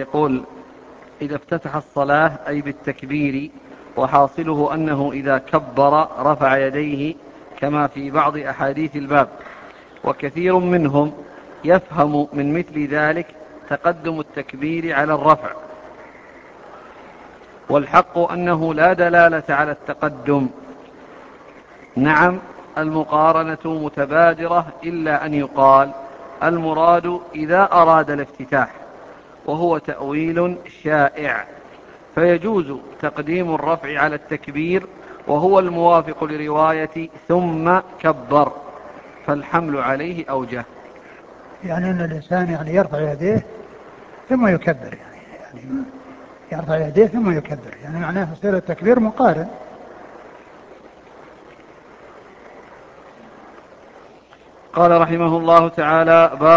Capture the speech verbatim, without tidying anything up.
يقول: إذا افتتح الصلاة أي بالتكبير، وحاصله أنه إذا كبر رفع يديه كما في بعض أحاديث الباب، وكثير منهم يفهم من مثل ذلك تقدم التكبير على الرفع، والحق أنه لا دلالة على التقدم. نعم، المقارنة متبادرة، إلا أن يقال المراد إذا أراد الافتتاح، وهو تأويل شائع، فيجوز تقديم الرفع على التكبير، وهو الموافق لرواية ثم كبر، فالحمل عليه أوجه. يعني أن الإنسان يعني يرفع يديه ثم يكبر، يعني, يعني يرفع يديه ثم يكبر، يعني معناه يصير التكبير مقارن. قال رحمه الله تعالى: